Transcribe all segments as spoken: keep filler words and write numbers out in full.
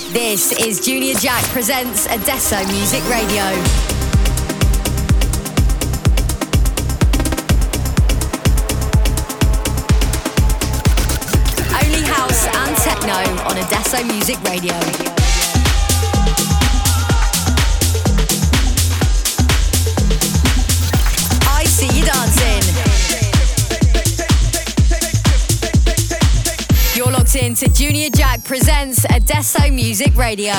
This is Junior Jack presents Adesso Music Radio. Only house and techno on Adesso Music Radio. I see you dancing. You're locked in to Junior Jack presents Adesso Music Radio.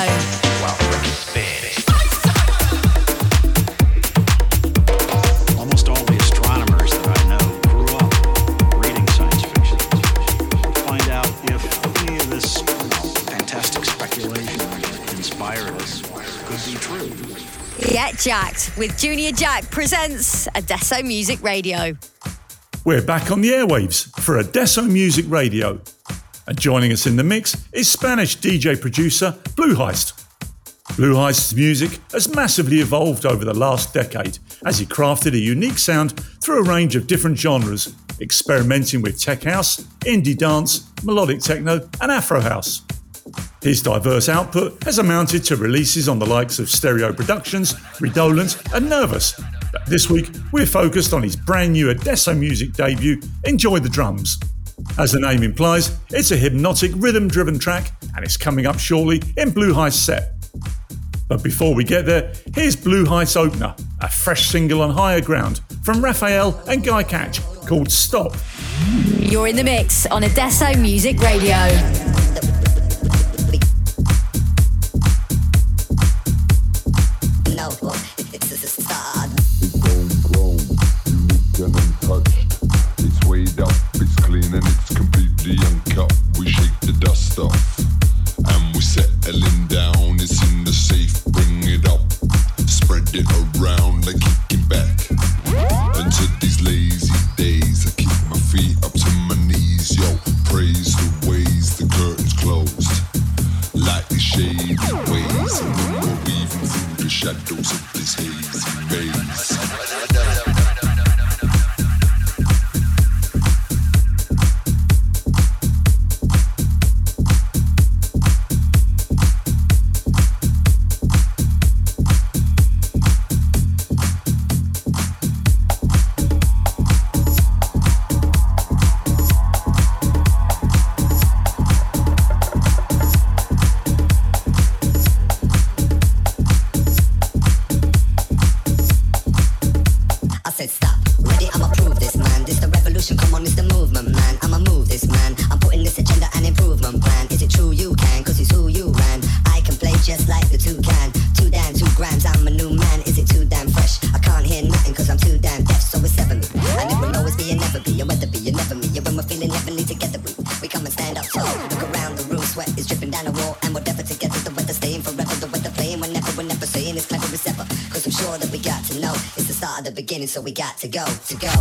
Almost all the astronomers that I know grew up reading science fiction to find out if any of this you know, fantastic speculation that inspired us could be true. Get jacked with Junior Jack presents Adesso Music Radio. We're back on the airwaves for Adesso Music Radio. And joining us in the mix is Spanish D J producer Blue Heist. Blue Heist's music has massively evolved over the last decade as he crafted a unique sound through a range of different genres, experimenting with tech house, indie dance, melodic techno and Afro house. His diverse output has amounted to releases on the likes of Stereo Productions, Redolent and Nervous. But this week we're focused on his brand new Adesso Music debut, Enjoy the Drums. As the name implies, it's a hypnotic rhythm-driven track and it's coming up shortly in Blue Heist's set. But before we get there, here's Blue Heist's opener, a fresh single on Higher Ground from Raphael and Guy Catch called Stop. You're in the mix on Adesso Music Radio. And it's completely uncut. We shake the dust off and we settling down. It's in the safe, bring it up, spread it around like kicking back. Until these lazy days, I keep my feet up to my knees. Yo, praise the ways the curtains closed, like these shady ways. And when we're weaving through the shadows of this hazy maze. So we got to go, to go.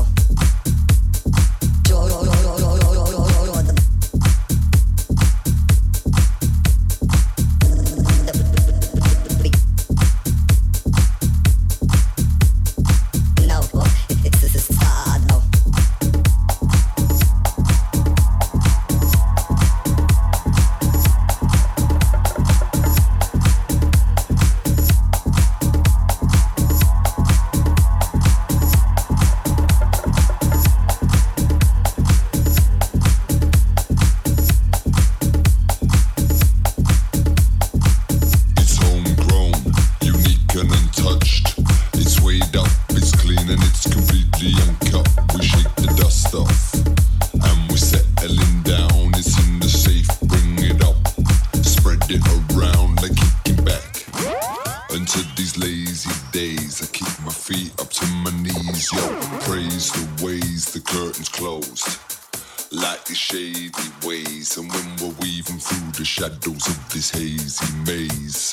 Shadows of this hazy maze.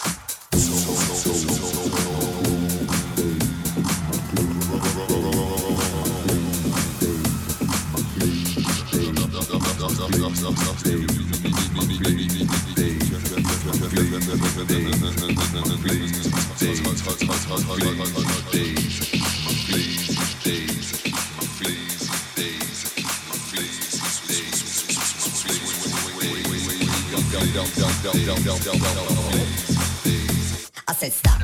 I said stop.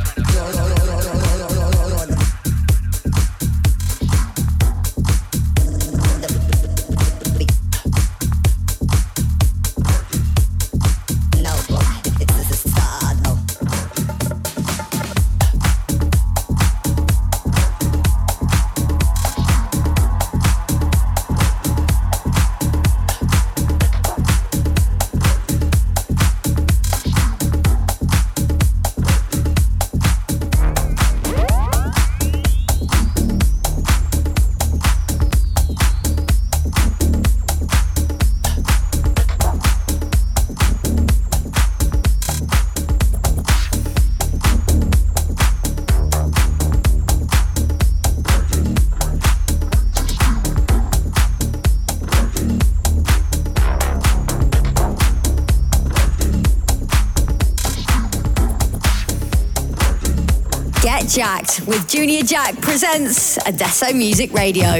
Jacked with Junior Jack presents Adesso Music Radio.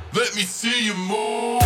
Let me see you move.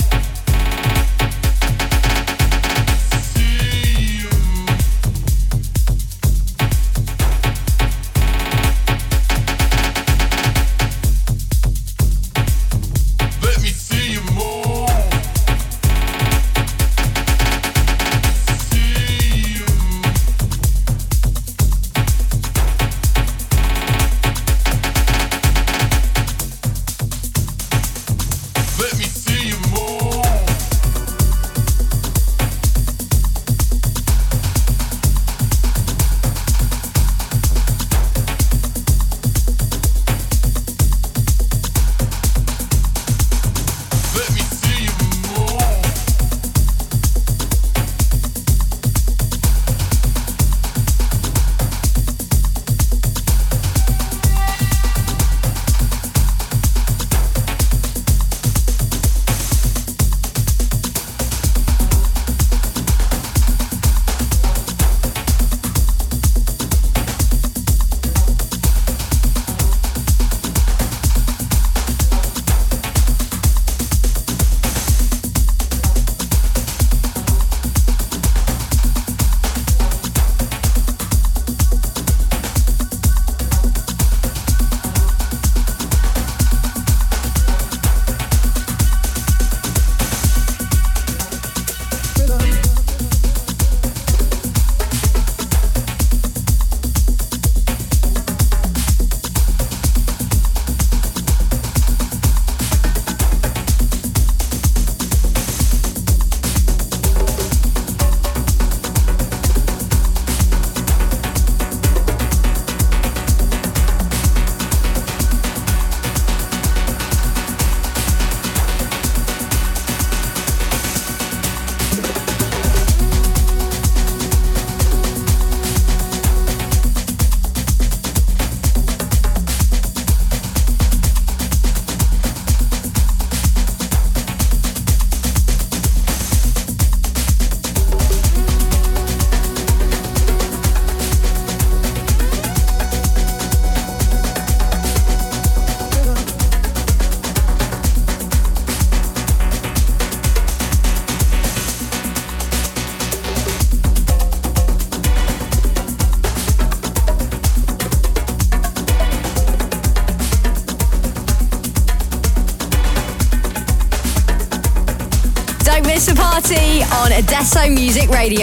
Party on Adesso Music Radio.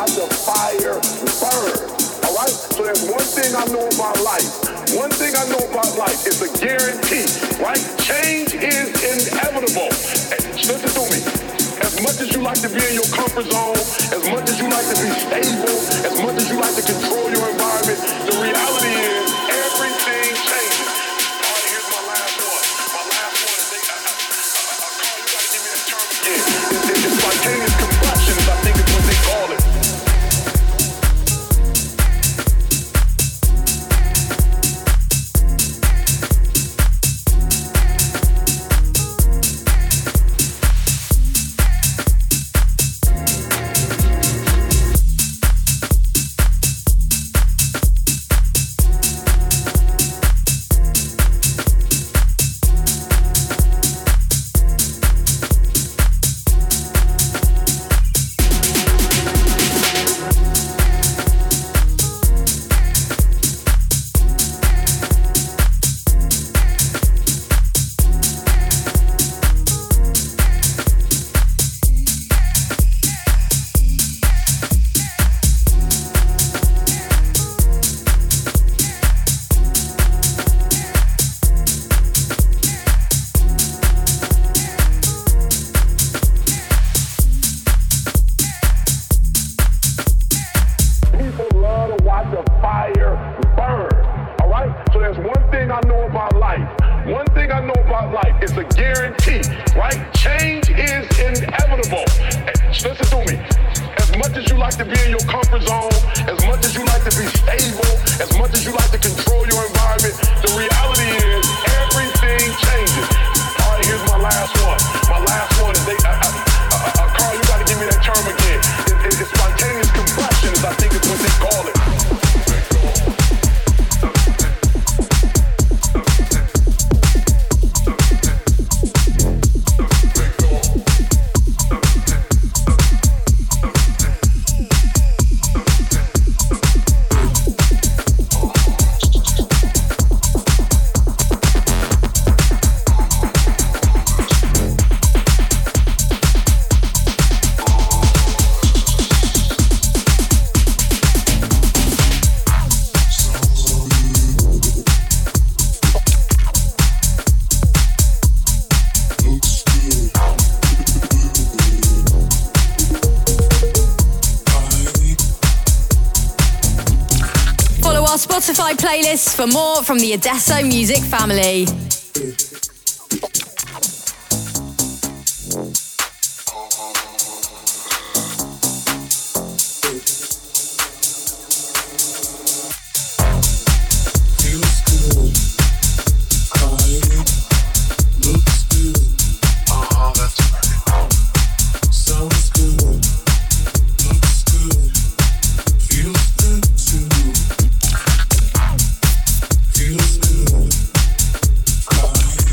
watch a fire burn. All right? So there's one thing I know about life. One thing I know about life is a guarantee, right? Change is inevitable. Listen to me. As much as you like to be in your comfort zone, as much as you like to be stable, as much as you like to control your environment, the reality is everything changes. All right, here's my last one. My last one is, they, I, I, I, I, Carl, you gotta give me that term again. It's, it's spontaneous combustion, I think is what they call it. Spotify playlists for more from the Adesso Music family. Feels good.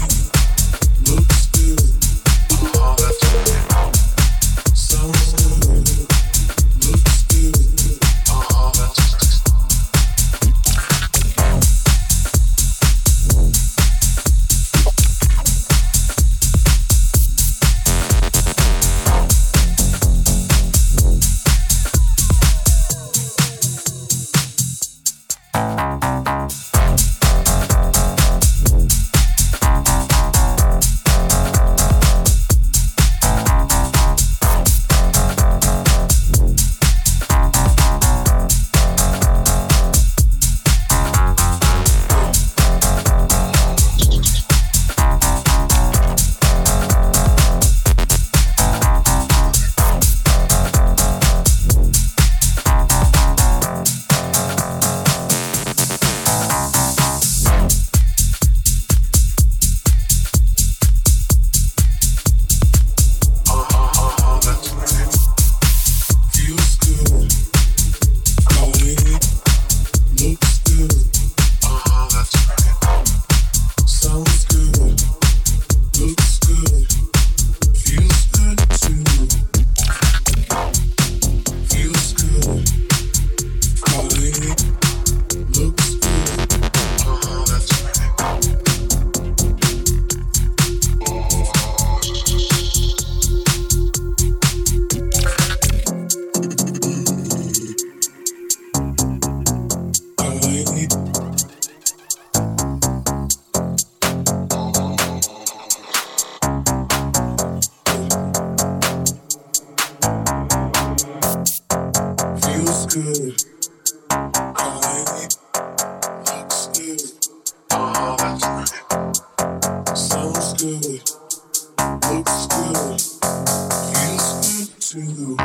good. Quality looks good. Oh, that's great. Sounds good. Looks good. Feels good too.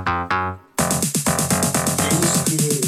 Feels good.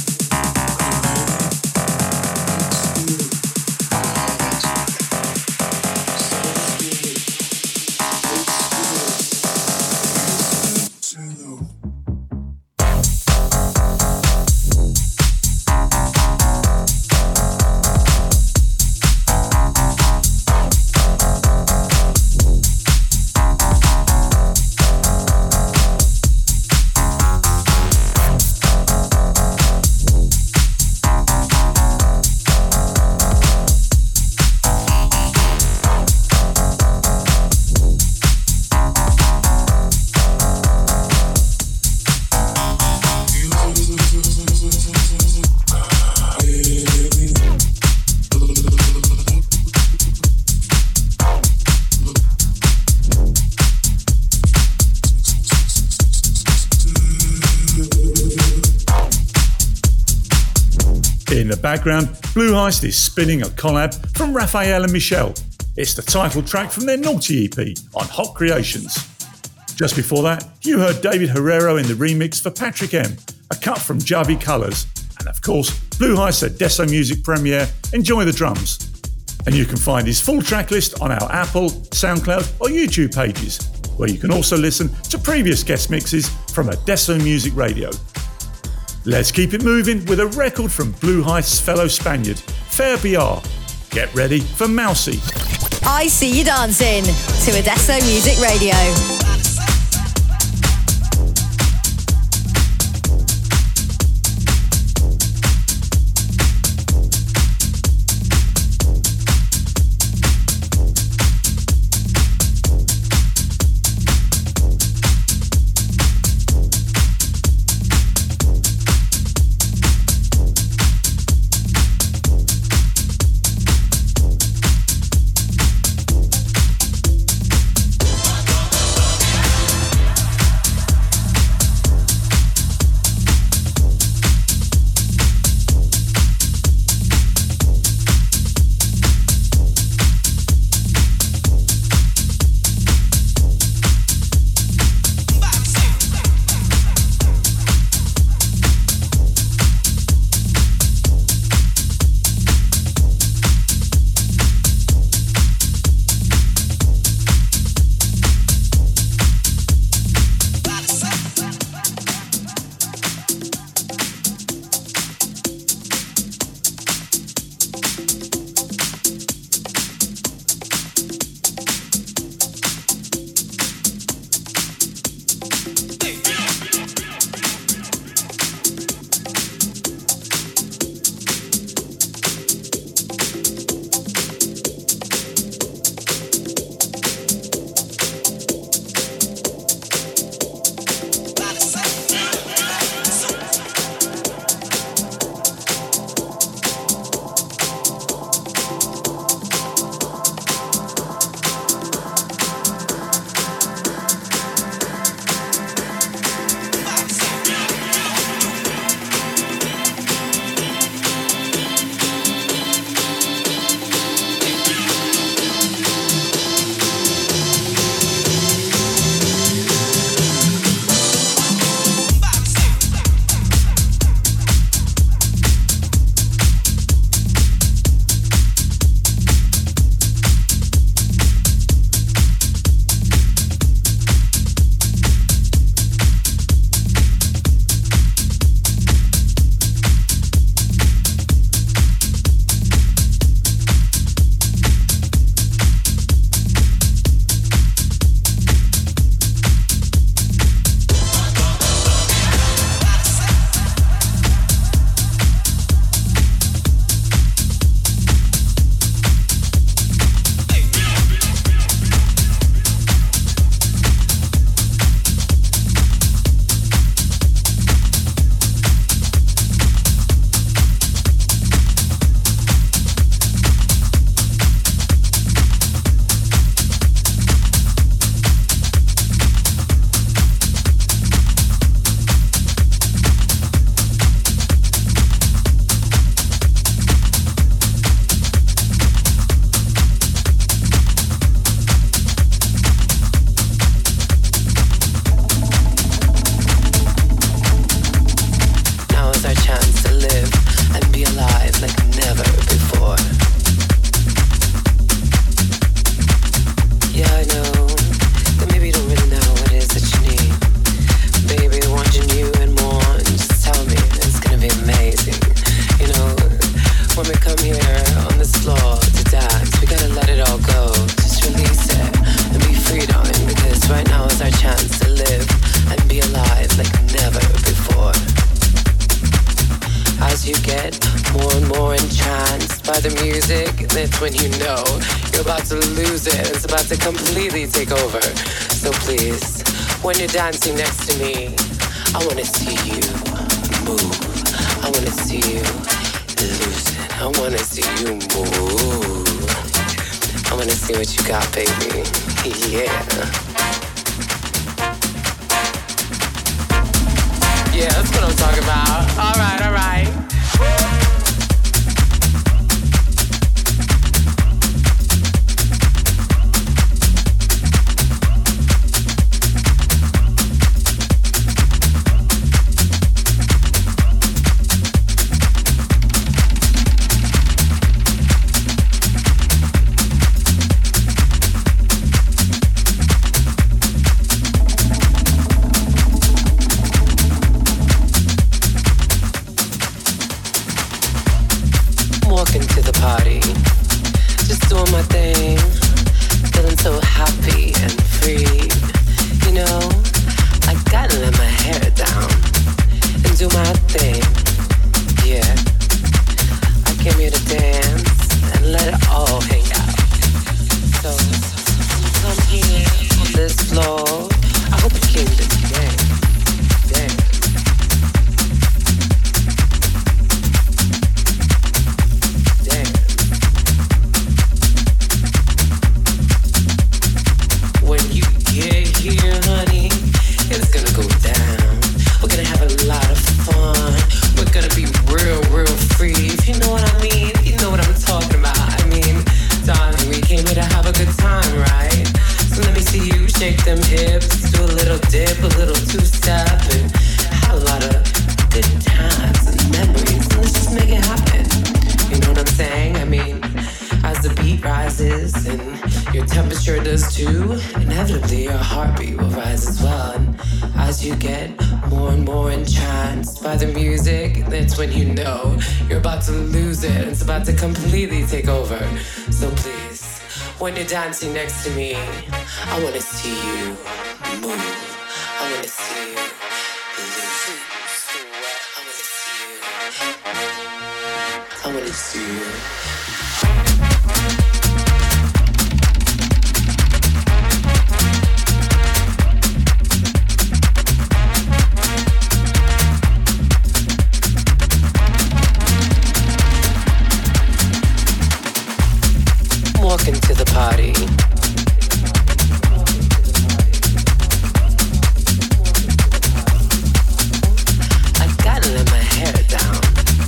In the background, Blue Heist is spinning a collab from Raphael and Michelle. It's the title track from their Naughty E P on Hot Creations. Just before that, you heard David Herrero in the remix for Patrick M, a cut from Javi Colors. And of course, Blue Heist's Adesso Music premiere, Enjoy the Drums. And you can find his full track list on our Apple, SoundCloud or YouTube pages, where you can also listen to previous guest mixes from Adesso Music Radio. Let's keep it moving with a record from Blue Heist's fellow Spaniard, Fair B R. Get ready for Mousy. I see you dancing to Adesso Music Radio. that's when you know you're about to lose it. It's about to completely take over. So please, when you're dancing next to me, I wanna see you move. I wanna see you lose it. I wanna see you move. I wanna see what you got, baby. Yeah. Yeah, that's what I'm talking about. All right, all right. When you're dancing next to me, I wanna see you move. I wanna see you lose it. I wanna see you. I wanna see you. Into the party. I gotta let my hair down.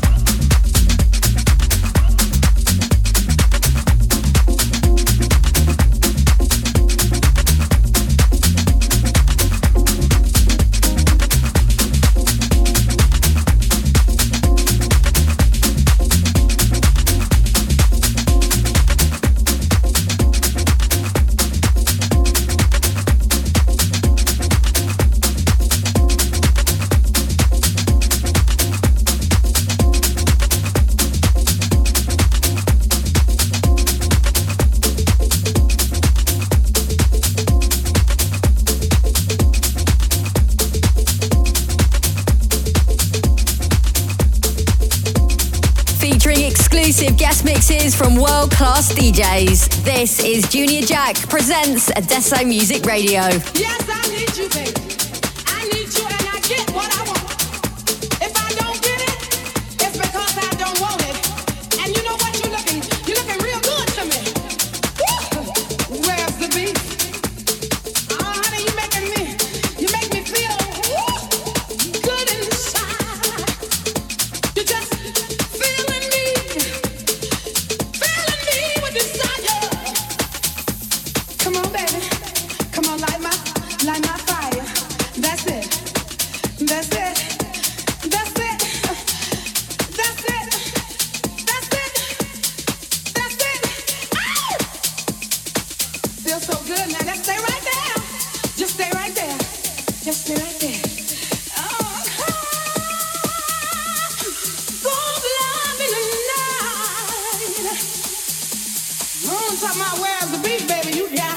Guest mixes from world-class D Js. This is Junior Jack presents Adesso Music Radio. Yes, I need you, baby. I need you and I get what I want. If I don't get it, it's because I don't want it. And you know what? You're looking, you're looking real good to me. Woo! Where's the beat? Oh, honey, you making me, you make me feel woo, good inside. You just feeling me. Come on, baby. Come on, light my, light my fire. That's it. That's it. That's it. That's it. That's it. That's it. Ow! Feels so good, man. Let's stay right there. Just stay right there. Just stay right there. Oh, God's love in the night. I'm talking about where's the beat, baby? You got.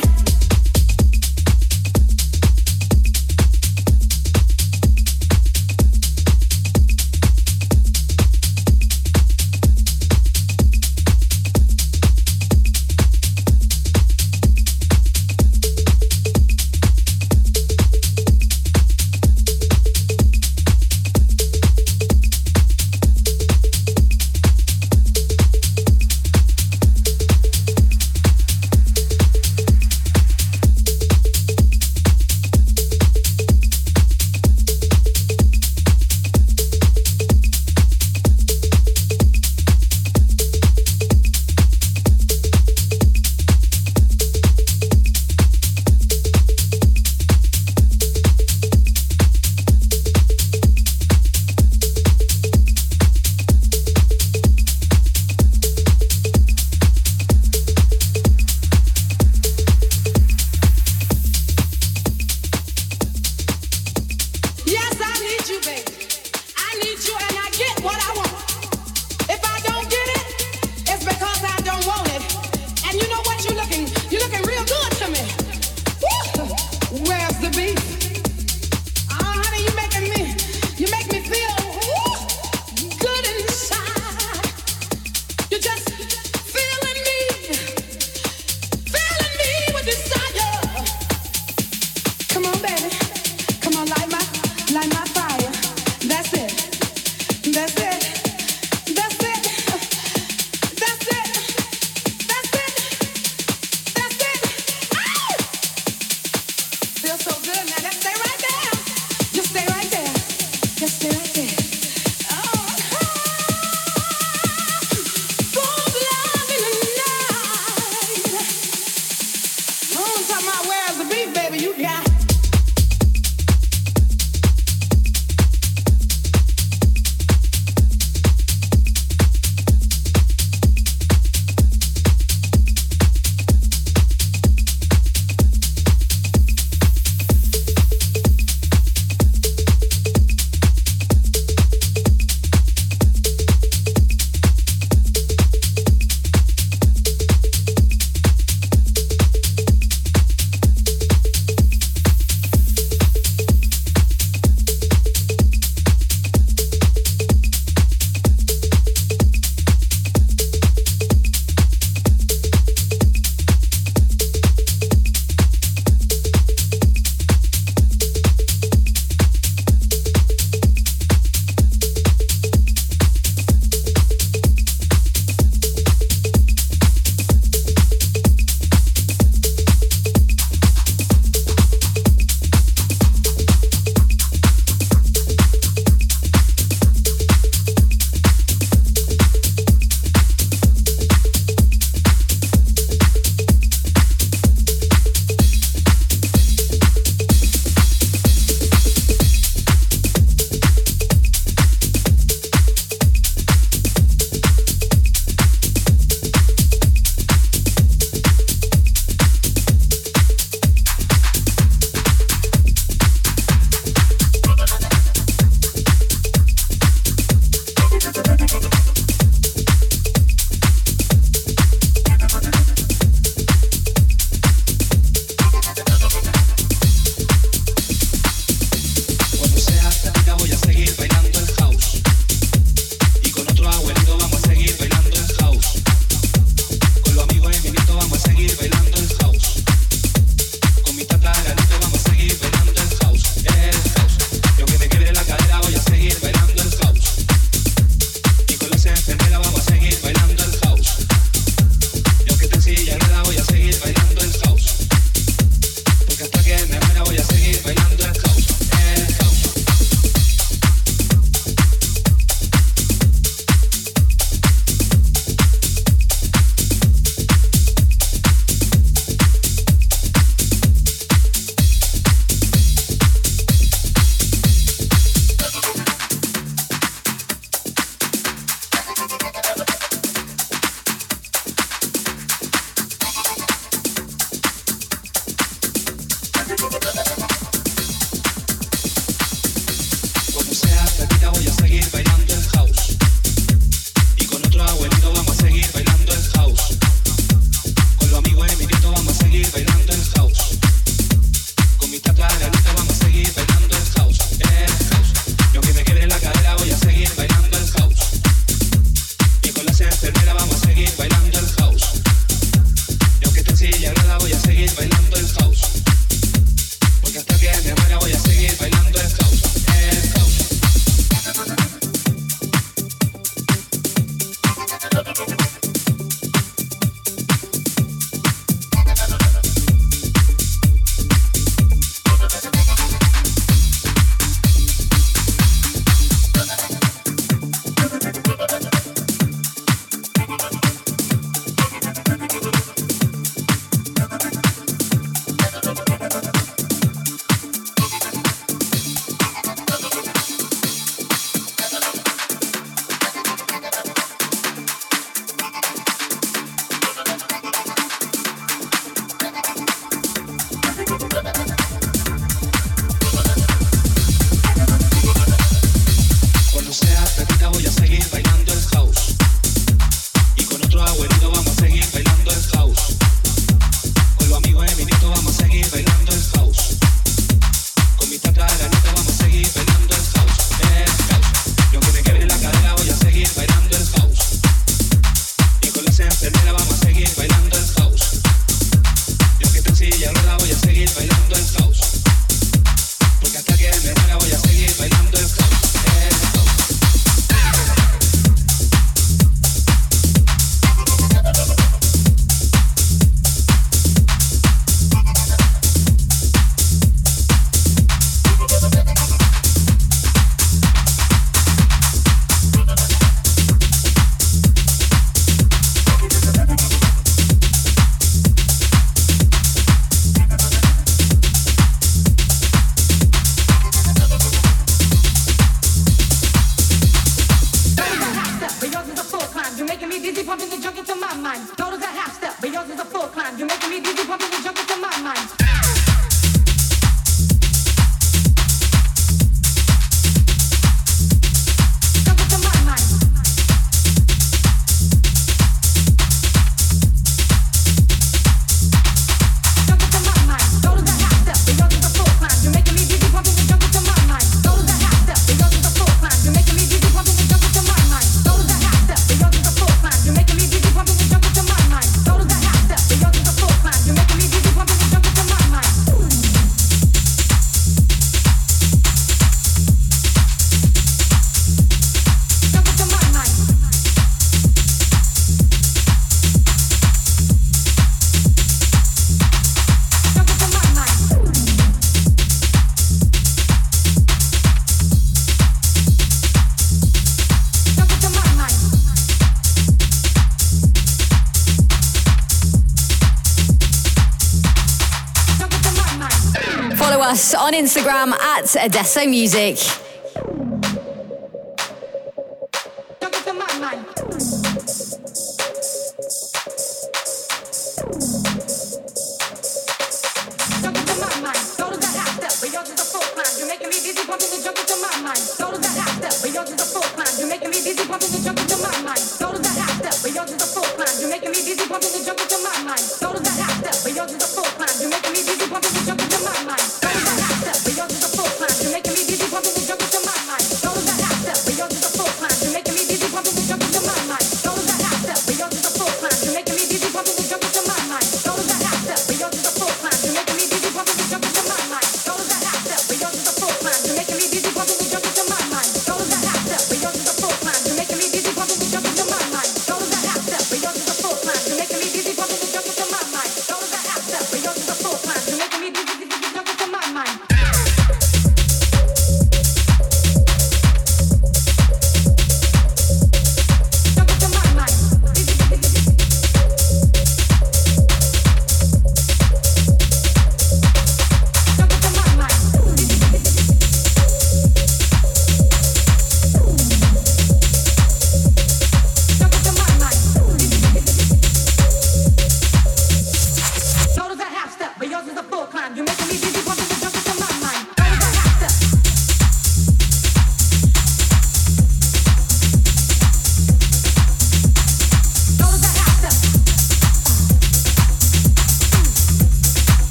us on Instagram at Adesso Music.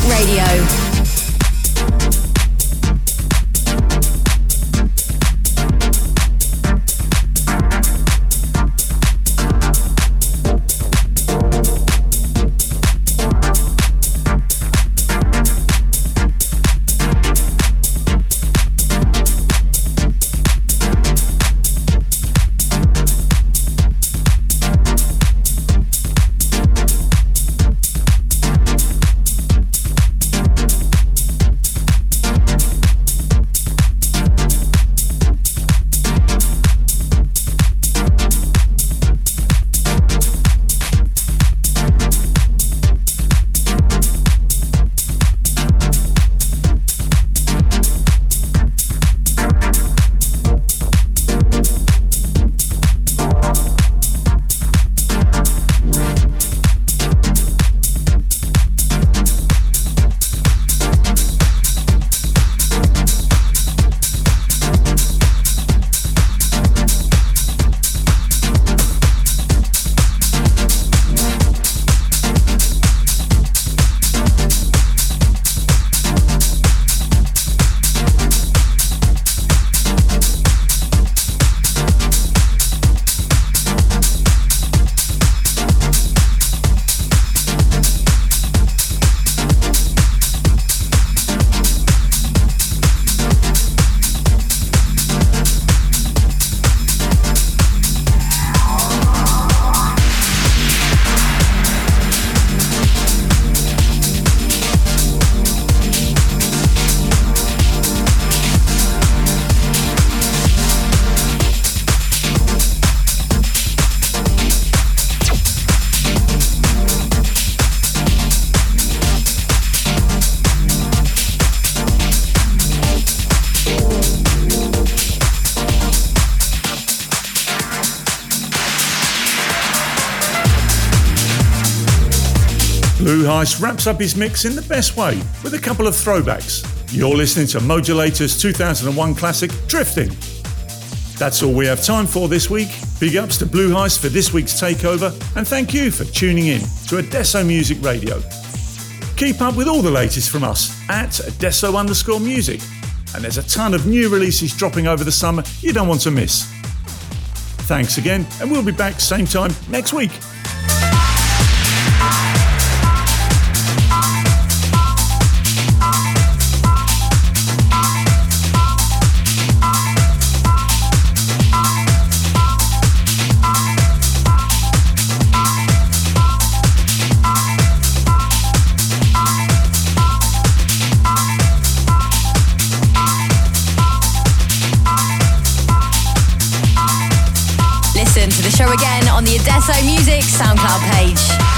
Radio. Blue Heist wraps up his mix in the best way with a couple of throwbacks. You're listening to Modulator's two thousand one classic, Drifting. That's all we have time for this week. Big ups to Blue Heist for this week's takeover, and thank you for tuning in to Adesso Music Radio. Keep up with all the latest from us at Adesso underscore music, and there's a ton of new releases dropping over the summer you don't want to miss. Thanks again, and we'll be back same time next week. Listen to the show again on the Adesso Music SoundCloud page.